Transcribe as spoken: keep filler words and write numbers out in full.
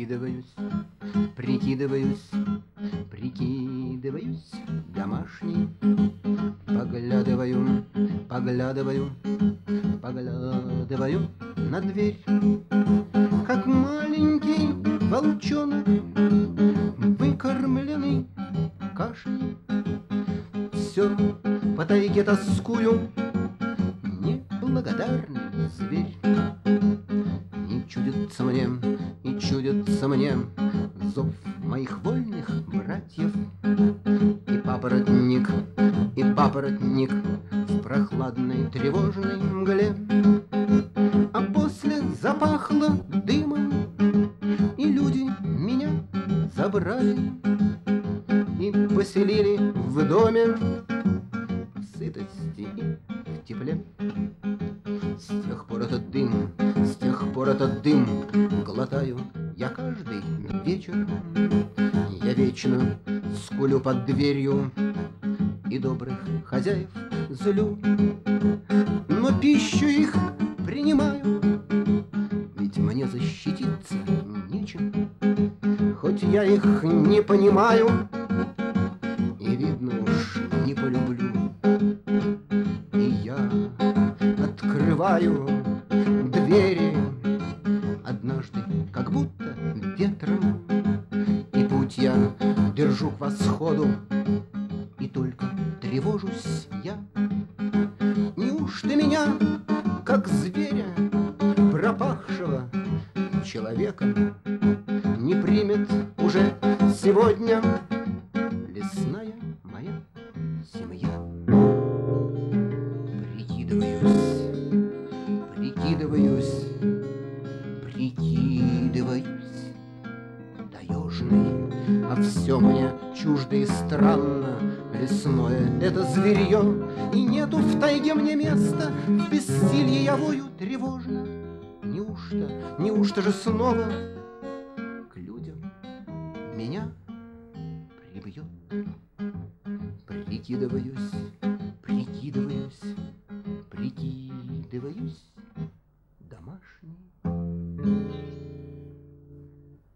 Прикидываюсь, прикидываюсь, прикидываюсь домашний. Поглядываю, поглядываю, поглядываю на дверь, как маленький волчонок, выкормленный кашей. Все по тайге тоскую, неблагодарный зверь. Не чудится мне, не чудится мне зов моих вольных братьев. И папоротник, и папоротник в прохладной тревожной мгле. А после запахло дымом, и люди меня забрали и поселили в доме в сытости и в тепле. С тех пор этот дым, с тех пор этот дым глотаю я каждый вечер. Я вечно скулю под дверью и добрых хозяев злю, но пищу их принимаю, ведь мне защититься нечем. Хоть я их не понимаю и, видно уж, не полюблю, и я открываю двери однажды, как будто ветром, и путь я держу к восходу, и только тревожусь я. Неужто меня, как зверя, пропахшего человеком, не примет уже сегодня лесная моя семья? Прикидываюсь, прикидываюсь, прикидываюсь таежный, а все мне чуждо и странно. Лесное это зверье, и нету в тайге мне места. В бессилье я вою тревожно. Неужто, неужто же снова к людям меня прибьет? Прикидываюсь,